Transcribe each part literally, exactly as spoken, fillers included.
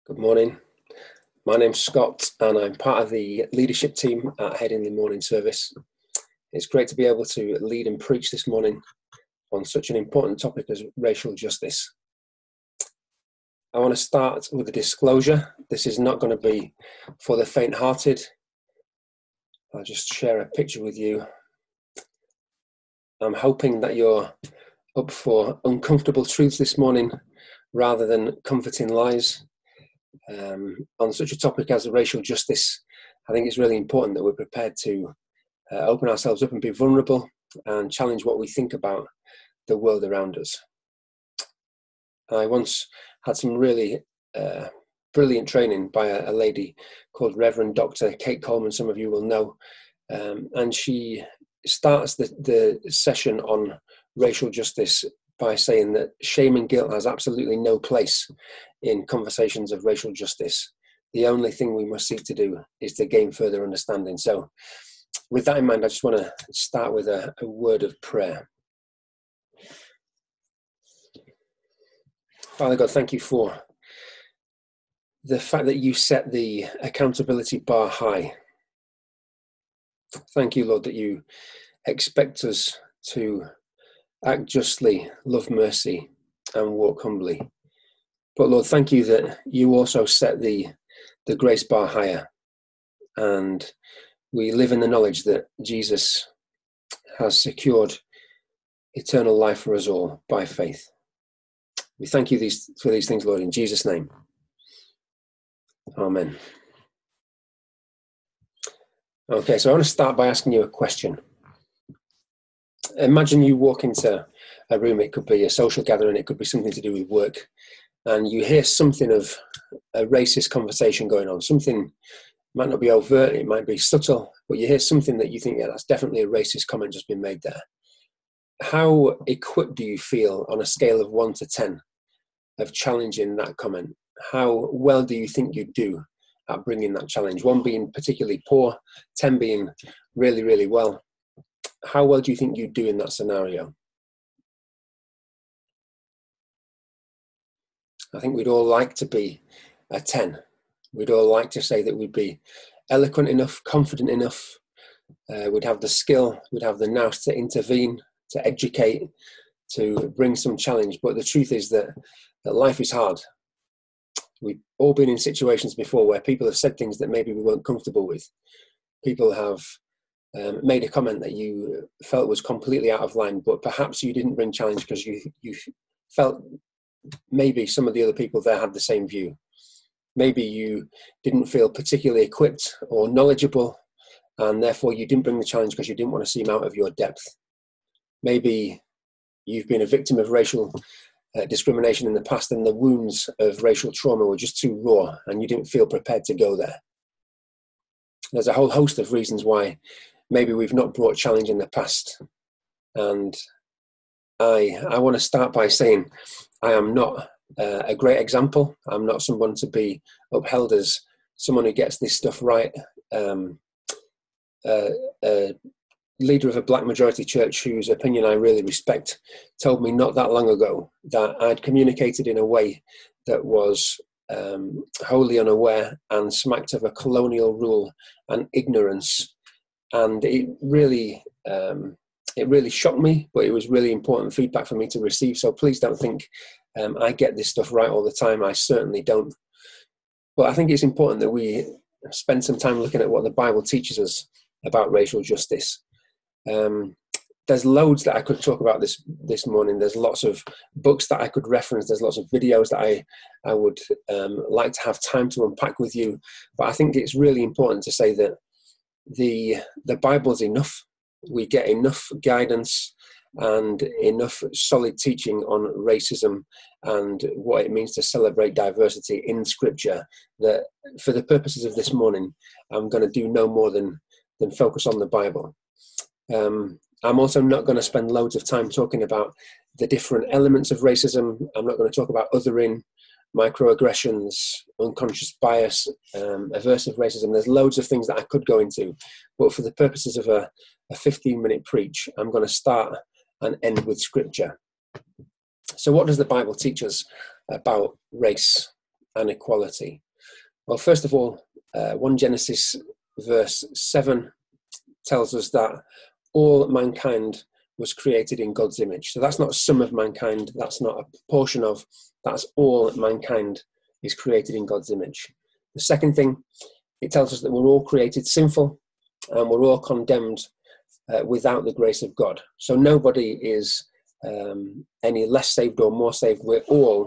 Good morning. My name's Scott and I'm part of the leadership team at Headingley Morning Service. It's great to be able to lead and preach this morning on such an important topic as racial justice. I want to start with a disclosure. This is not going to be for the faint-hearted. I'll just share a picture with you. I'm hoping that you're up for uncomfortable truths this morning rather than comforting lies. Um, on such a topic as racial justice, I think it's really important that we're prepared to uh, open ourselves up and be vulnerable and challenge what we think about the world around us. I once had some really uh, brilliant training by a, a lady called Reverend Doctor Kate Coleman, some of you will know, um, and she starts the, the session on racial justice by saying that shame and guilt has absolutely no place in conversations of racial justice. The only thing we must seek to do is to gain further understanding. So with that in mind, I just want to start with a, a word of prayer. Father God, thank you for the fact that you set the accountability bar high. Thank you, Lord, that you expect us to act justly, love mercy, and walk humbly. But Lord, thank you that you also set the, the grace bar higher. And we live in the knowledge that Jesus has secured eternal life for us all by faith. We thank you these, for these things, Lord, in Jesus' name. Amen. Okay, so I want to start by asking you a question. Imagine you walk into a room, it could be a social gathering, it could be something to do with work, and you hear something of a racist conversation going on. Something might not be overt, it might be subtle, but you hear something that you think, yeah, that's definitely a racist comment just been made there. How equipped do you feel on a scale of one to ten of challenging that comment? How well do you think you do at bringing that challenge? One being particularly poor, ten being really, really well. How well do you think you do in that scenario? I think we'd all like to be a ten. We'd all like to say that we'd be eloquent enough, confident enough. Uh, we'd have the skill, we'd have the nous to intervene, to educate, to bring some challenge. But the truth is that, that life is hard. We've all been in situations before where people have said things that maybe we weren't comfortable with. People have Um, made a comment that you felt was completely out of line, but perhaps you didn't bring challenge because you you felt maybe some of the other people there had the same view. Maybe you didn't feel particularly equipped or knowledgeable, and therefore you didn't bring the challenge because you didn't want to seem out of your depth. Maybe you've been a victim of racial uh, discrimination in the past, and the wounds of racial trauma were just too raw, and you didn't feel prepared to go there. There's a whole host of reasons why maybe we've not brought challenge in the past. And I I want to start by saying I am not uh, a great example. I'm not someone to be upheld as someone who gets this stuff right. Um, uh, a leader of a black majority church whose opinion I really respect told me not that long ago that I'd communicated in a way that was um, wholly unaware and smacked of a colonial rule and ignorance. And it really, um, it really shocked me, but it was really important feedback for me to receive. So please don't think um, I get this stuff right all the time. I certainly don't. But I think it's important that we spend some time looking at what the Bible teaches us about racial justice. Um, there's loads that I could talk about this this morning. There's lots of books that I could reference. There's lots of videos that I, I would um, like to have time to unpack with you. But I think it's really important to say that the the Bible's enough. We get enough guidance and enough solid teaching on racism and what it means to celebrate diversity in Scripture that for the purposes of this morning, I'm going to do no more than, than focus on the Bible. Um, I'm also not going to spend loads of time talking about the different elements of racism. I'm not going to talk about othering, microaggressions, unconscious bias, um, aversive racism. There's loads of things that I could go into, but for the purposes of a, a fifteen minute preach, I'm going to start and end with Scripture. So what does the Bible teach us about race? and equality? Well, first of all, uh, First Genesis verse seven tells us that all mankind was created in God's image. So that's not some of mankind, that's not a portion of, that's all mankind is created in God's image. The second thing, it tells us that we're all created sinful and we're all condemned uh, without the grace of God. So nobody is um, any less saved or more saved. We're all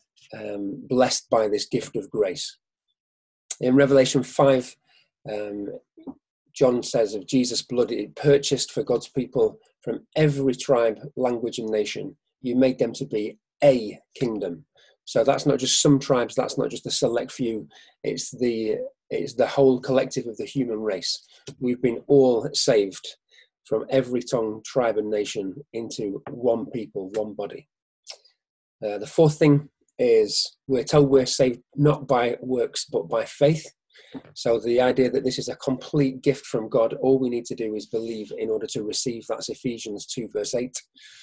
um, blessed by this gift of grace. In Revelation five, um, John says of Jesus' blood, it purchased for God's people from every tribe, language, and nation. You made them to be a kingdom. So that's not just some tribes, that's not just a select few, it's the it's the whole collective of the human race. We've been all saved from every tongue, tribe, and nation into one people, one body. Uh, the fourth thing is we're told we're saved not by works, but by faith. So the idea that this is a complete gift from God, all we need to do is believe in order to receive. That's Ephesians two, verse eight.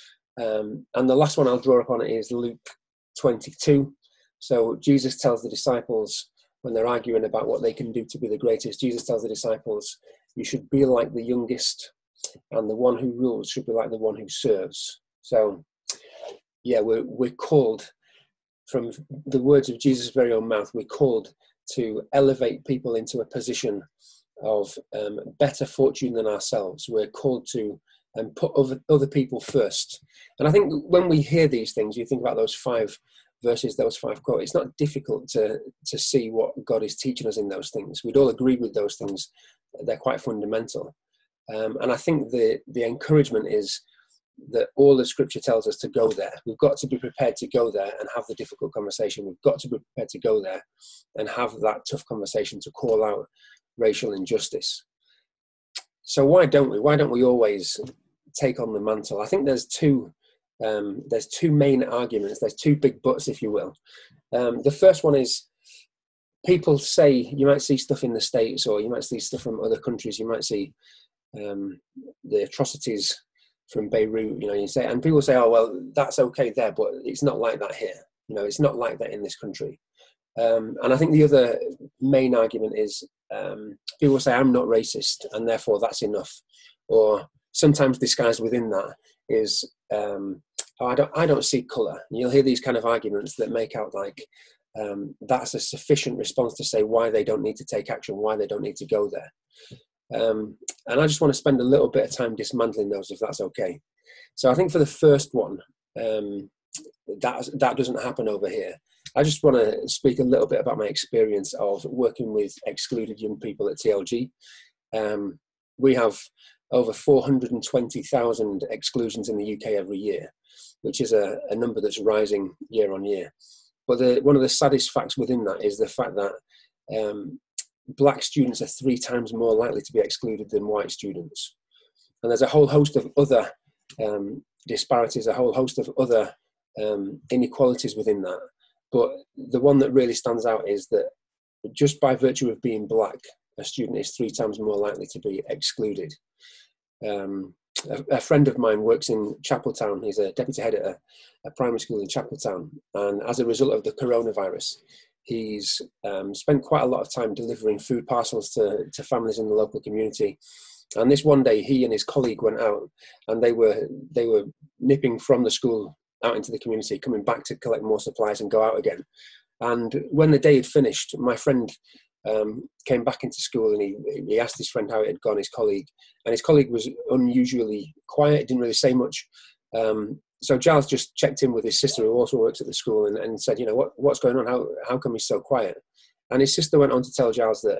Um, and the last one I'll draw upon is Luke twenty-two. So Jesus tells the disciples, when they're arguing about what they can do to be the greatest, Jesus tells the disciples, you should be like the youngest, and the one who rules should be like the one who serves. So, yeah, we're, we're called, from the words of Jesus' very own mouth, we're called to elevate people into a position of um, better fortune than ourselves. We're called to um, put other, other people first. And I think when we hear these things, you think about those five verses, those five quotes, it's not difficult to, to see what God is teaching us in those things. We'd all agree with those things. They're quite fundamental. Um, and I think the, the encouragement is that all the scripture tells us to go there. We've got to be prepared to go there and have the difficult conversation. We've got to be prepared to go there and have that tough conversation to call out racial injustice. So why don't we? Why don't we always take on the mantle? I think there's two um, there's two main arguments. There's two big buts, if you will. Um, the first one is people say, you might see stuff in the States or you might see stuff from other countries. You might see um, the atrocities from Beirut, you know, you say, and people say, oh, well, that's okay there, but it's not like that here. You know, it's not like that in this country. Um, and I think the other main argument is um, people say, I'm not racist, and therefore that's enough. Or sometimes disguised within that is, um, oh, I don't, I don't see colour. And you'll hear these kind of arguments that make out like um, that's a sufficient response to say why they don't need to take action, why they don't need to go there. Um, and I just want to spend a little bit of time dismantling those, if that's okay. So I think for the first one, um, that, that doesn't happen over here. I just want to speak a little bit about my experience of working with excluded young people at T L G. Um, we have over four hundred twenty thousand exclusions in the U K every year, which is a, a number that's rising year on year. But the, one of the saddest facts within that is the fact that um, black students are three times more likely to be excluded than white students. And there's a whole host of other um, disparities, a whole host of other um, inequalities within that. But the one that really stands out is that just by virtue of being black, a student is three times more likely to be excluded. Um, a, a friend of mine works in Chapeltown. He's a deputy head at a, a primary school in Chapeltown. And as a result of the coronavirus, he's um, spent quite a lot of time delivering food parcels to, to families in the local community. And this one day, he and his colleague went out, and they were they were nipping from the school out into the community, coming back to collect more supplies and go out again. And when the day had finished, my friend um, came back into school, and he, he asked his friend how it had gone, his colleague. And his colleague was unusually quiet, didn't really say much. Um, so Giles just checked in with his sister, who also works at the school, and, and said, you know, what, what's going on? How, how come he's so quiet? And his sister went on to tell Giles that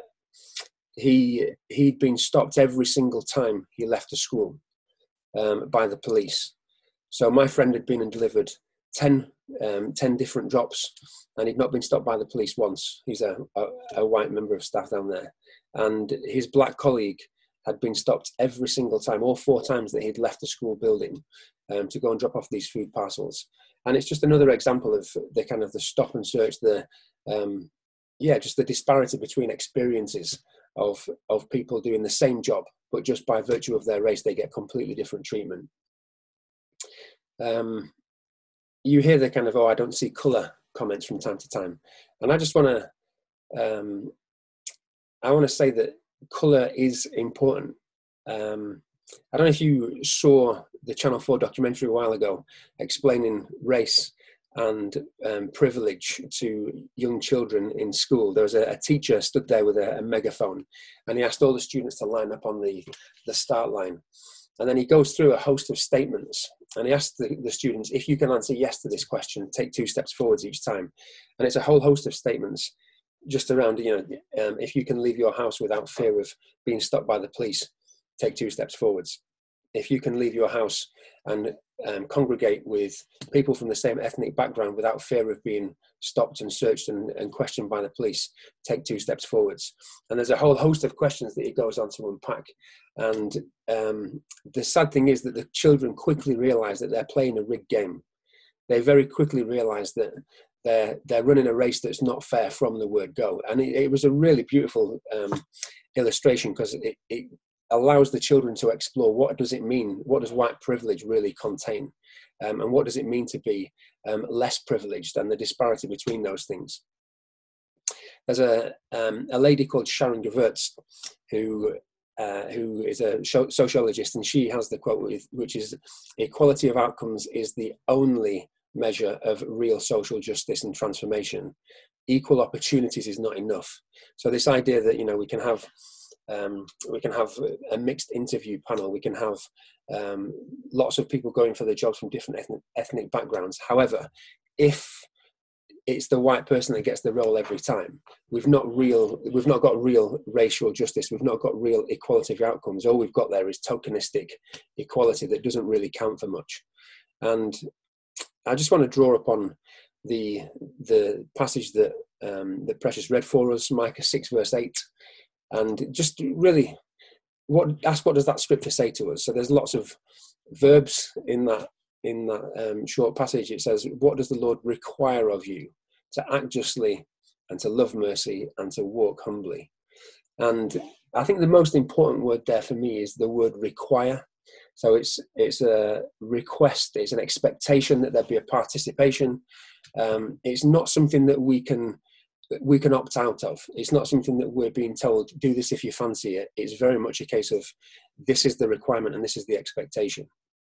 he, he'd been stopped every single time he left the school um, by the police. So my friend had been and delivered ten, um, ten different drops, and he'd not been stopped by the police once. He's a, a, a white member of staff down there. And his black colleague had been stopped every single time, all four times that he'd left the school building um, to go and drop off these food parcels. And it's just another example of the kind of the stop and search, the, um, yeah, just the disparity between experiences of, of people doing the same job, but just by virtue of their race, they get completely different treatment. Um, you hear the kind of, oh, I don't see colour comments from time to time. And I just want to, um, I want to say that colour is important. Um, I don't know if you saw the Channel four documentary a while ago explaining race and um, privilege to young children in school. There was a, a teacher stood there with a, a megaphone, and he asked all the students to line up on the, the start line. And then he goes through a host of statements, and he asked the, the students, if you can answer yes to this question, take two steps forwards each time. And it's a whole host of statements just around, you know, um, if you can leave your house without fear of being stopped by the police, take two steps forwards. If you can leave your house and um, congregate with people from the same ethnic background without fear of being stopped and searched and, and questioned by the police, take two steps forwards. And there's a whole host of questions that he goes on to unpack. And um, the sad thing is that the children quickly realize that they're playing a rigged game. They very quickly realize that they're, they're running a race that's not fair from the word go. And it, it was a really beautiful um, illustration, because it, it allows the children to explore what does it mean, what does white privilege really contain, um, and what does it mean to be um, less privileged, and the disparity between those things. There's a, um, a lady called Sharon Gewirtz who, uh, who is a sociologist, and she has the quote, with, which is, equality of outcomes is the only measure of real social justice and transformation. Equal opportunities is not enough. So this idea that, you know, we can have Um, we can have a mixed interview panel. We can have um, lots of people going for the jobs from different ethnic, ethnic backgrounds. However, if it's the white person that gets the role every time, we've not real, we've not got real racial justice. We've not got real equality of outcomes. All we've got there is tokenistic equality that doesn't really count for much. And I just want to draw upon the the passage that um, that Precious read for us, Micah six verse eight. And just really, what ask what does that scripture say to us? So there's lots of verbs in that in that um, short passage. It says, "What does the Lord require of you? To act justly, and to love mercy, and to walk humbly." And I think the most important word there for me is the word require. So it's it's a request. It's an expectation that there be a participation. Um, it's not something that we can. we can opt out of. It's not something that we're being told, do this if you fancy it. It's very much a case of, this is the requirement and this is the expectation.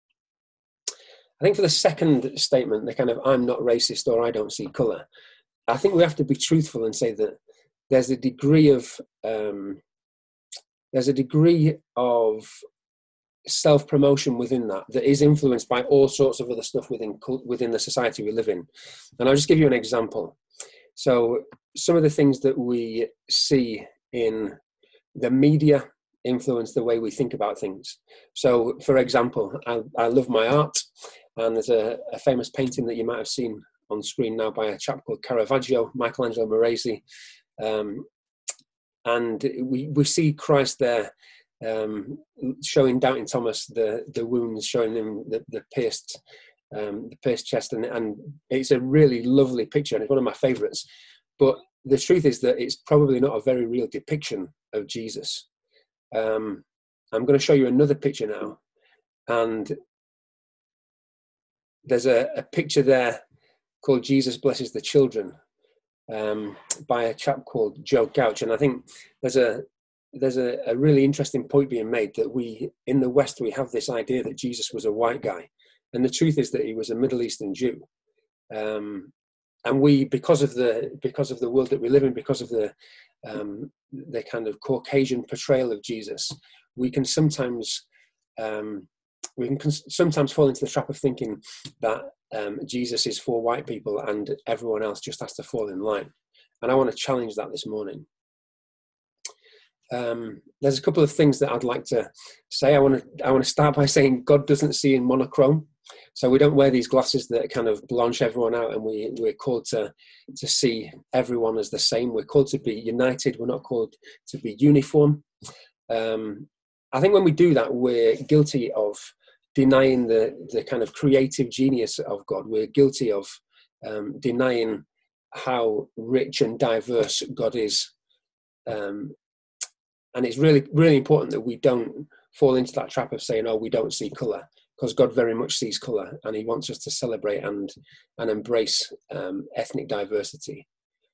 I think for the second statement, the kind of, I'm not racist or I don't see colour, I think we have to be truthful and say that there's a degree of, um, there's a degree of self-promotion within that that is influenced by all sorts of other stuff within, within the society we live in. And I'll just give you an example. So some of the things that we see in the media influence the way we think about things. So, for example, I, I love my art, and there's a, a famous painting that you might have seen on screen now by a chap called Caravaggio, Michelangelo Moresi, um, and we we see Christ there um, showing Doubting Thomas the the wounds, showing him the, the pierced. Um, the pierced chest, and, and it's a really lovely picture, and it's one of my favorites. But the truth is that it's probably not a very real depiction of Jesus. Um, I'm going to show you another picture now, and there's a, a picture there called Jesus Blesses the Children um, by a chap called Joe Couch, and I think there's a there's a, a really interesting point being made that we in the West we have this idea that Jesus was a white guy. And the truth is that he was a Middle Eastern Jew, um, and we, because of the because of the world that we live in, because of the um, the kind of Caucasian portrayal of Jesus, we can sometimes um, we can sometimes fall into the trap of thinking that um, Jesus is for white people and everyone else just has to fall in line. And I want to challenge that this morning. Um, there's a couple of things that I'd like to say. I want to I want to start by saying God doesn't see in monochrome. So we don't wear these glasses that kind of blanch everyone out, and we, we're called to, to see everyone as the same. We're called to be united. We're not called to be uniform. Um, I think when we do that, we're guilty of denying the, the kind of creative genius of God. We're guilty of um, denying how rich and diverse God is. Um, and it's really, really important that we don't fall into that trap of saying, oh, we don't see colour. because God very much sees colour, and he wants us to celebrate and, and embrace um, ethnic diversity.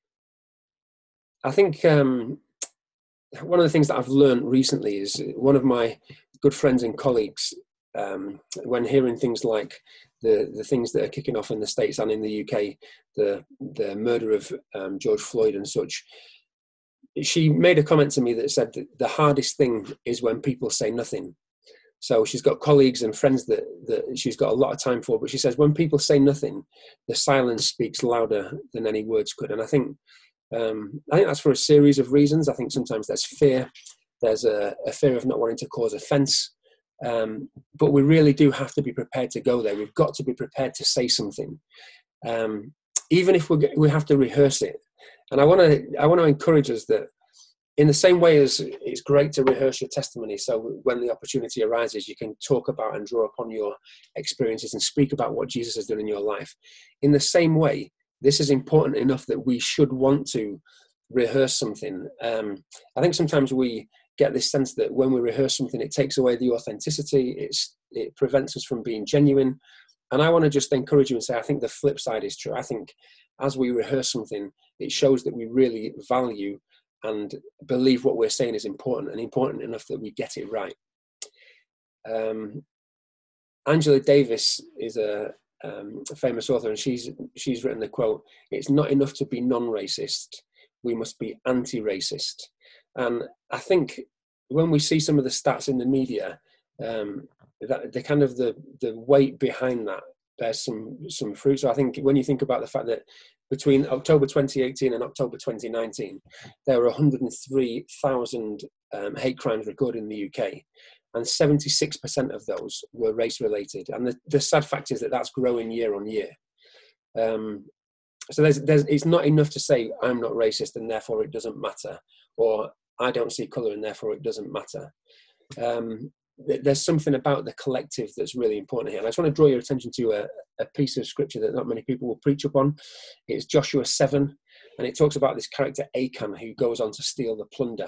I think um, one of the things that I've learned recently is one of my good friends and colleagues, um, when hearing things like the, the things that are kicking off in the States and in the U K, the, the murder of um, George Floyd and such, she made a comment to me that said that the hardest thing is when people say nothing. So she's got colleagues and friends that, that she's got a lot of time for, but she says when people say nothing, the silence speaks louder than any words could. And I think um, I think that's for a series of reasons. I think sometimes there's fear. There's a, a fear of not wanting to cause offence. Um, but we really do have to be prepared to go there. We've got to be prepared to say something, um, even if we we have to rehearse it. And I want to I want to encourage us that, in the same way as it's great to rehearse your testimony, so when the opportunity arises, you can talk about and draw upon your experiences and speak about what Jesus has done in your life. In the same way, this is important enough that we should want to rehearse something. Um, I think sometimes we get this sense that when we rehearse something, it takes away the authenticity, it's, it prevents us from being genuine. And I want to just encourage you and say, I think the flip side is true. I think as we rehearse something, it shows that we really value and believe what we're saying is important, and important enough that we get it right. Um, Angela Davis is a, um, a famous author, and she's she's written the quote, "It's not enough to be non-racist, we must be anti-racist." And I think when we see some of the stats in the media, um, that the kind of the the weight behind that bears some some fruit. So I think when you think about the fact that between October twenty eighteen and October twenty nineteen, there were one hundred three thousand um, hate crimes recorded in the U K, and seventy-six percent of those were race-related. And the, the sad fact is that that's growing year on year. Um, so there's, there's, it's not enough to say, I'm not racist and therefore it doesn't matter, or I don't see colour and therefore it doesn't matter. Um, there's something about the collective that's really important here. And I just want to draw your attention to a, a piece of scripture that not many people will preach upon. It's Joshua seven, and it talks about this character Achan who goes on to steal the plunder.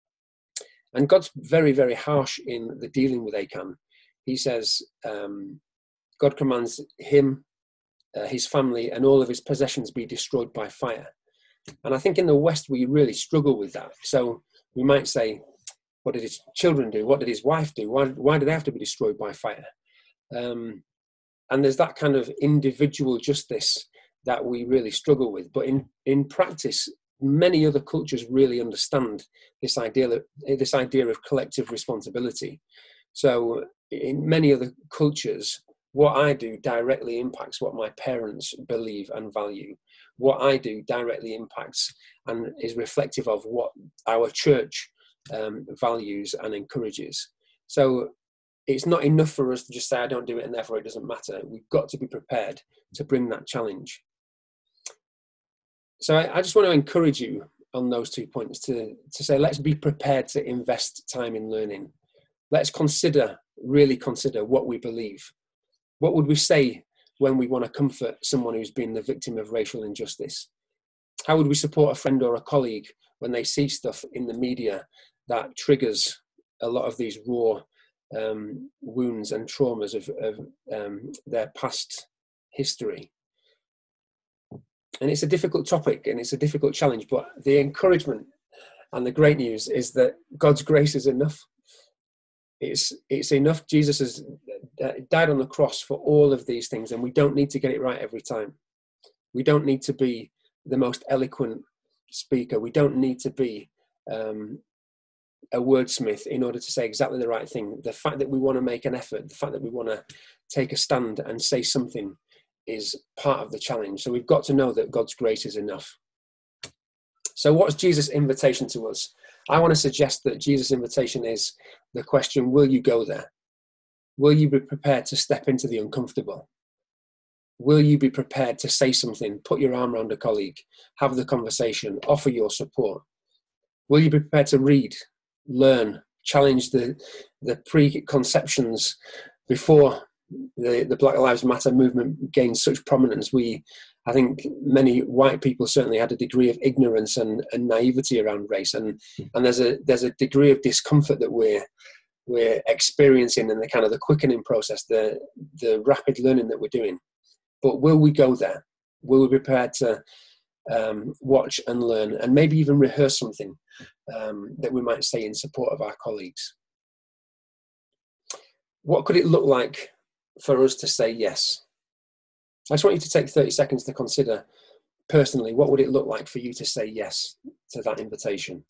And God's very, very harsh in the dealing with Achan. He says, um, God commands him, uh, his family, and all of his possessions be destroyed by fire. And I think in the West, we really struggle with that. So we might say, what did his children do? What did his wife do? Why, why do they have to be destroyed by fire? Um, and there's that kind of individual justice that we really struggle with. But in, in practice, many other cultures really understand this idea, of, this idea of collective responsibility. So in many other cultures, what I do directly impacts what my parents believe and value. What I do directly impacts and is reflective of what our church um, values and encourages. So it's not enough for us to just say, I don't do it and therefore it doesn't matter. We've got to be prepared to bring that challenge. So I, I just want to encourage you on those two points to, to say, let's be prepared to invest time in learning. Let's consider, really consider what we believe. What would we say when we want to comfort someone who's been the victim of racial injustice? How would we support a friend or a colleague when they see stuff in the media that triggers a lot of these raw um, wounds and traumas of, of um, their past history? And it's a difficult topic and it's a difficult challenge, but the encouragement and the great news is that God's grace is enough. It's, it's enough. Jesus has died on the cross for all of these things, and we don't need to get it right every time. We don't need to be the most eloquent speaker. We don't need to be um, a wordsmith in order to say exactly the right thing. The fact that we want to make an effort, the fact that we want to take a stand and say something is part of the challenge. So we've got to know that God's grace is enough. So what's Jesus' invitation to us? I want to suggest that Jesus' invitation is the question, will you go there? Will you be prepared to step into the uncomfortable? Will you be prepared to say something, put your arm around a colleague, have the conversation, offer your support? Will you be prepared to read, learn, challenge the, the preconceptions before the, the Black Lives Matter movement gained such prominence? We, I think many white people certainly had a degree of ignorance and, and naivety around race. And, and there's a there's a degree of discomfort that we're we're experiencing and the kind of the quickening process, the, the rapid learning that we're doing. But will we go there? Will we be prepared to um, watch and learn and maybe even rehearse something um, that we might say in support of our colleagues? What could it look like for us to say yes? I just want you to take thirty seconds to consider personally, what would it look like for you to say yes to that invitation?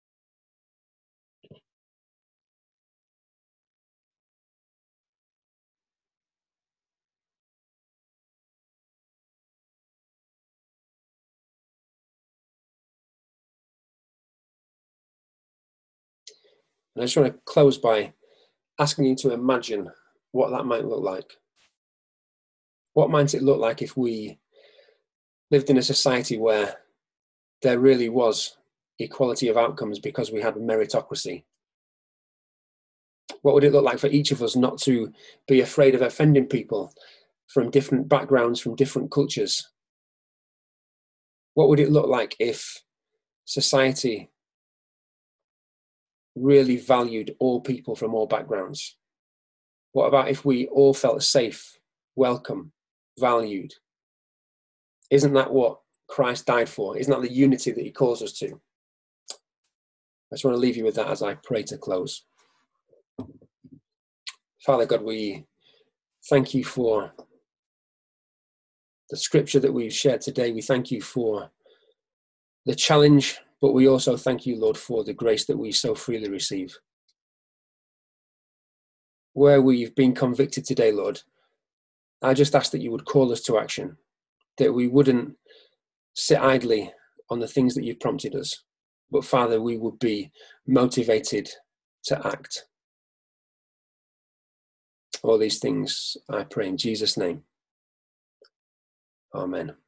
And I just want to close by asking you to imagine what that might look like. What might it look like if we lived in a society where there really was equality of outcomes because we had meritocracy? What would it look like for each of us not to be afraid of offending people from different backgrounds, from different cultures? What would it look like if society really valued all people from all backgrounds? What about if we all felt safe, welcome, valued? Isn't that what Christ died for? Isn't that the unity that he calls us to? I just want to leave you with that as I pray to close. Father God, we thank you for the scripture that we've shared today. We thank you for the challenge, but we also thank you, Lord, for the grace that we so freely receive. Where we've been convicted today, Lord, I just ask that you would call us to action, that we wouldn't sit idly on the things that you've prompted us, but Father, we would be motivated to act. All these things I pray in Jesus' name. Amen.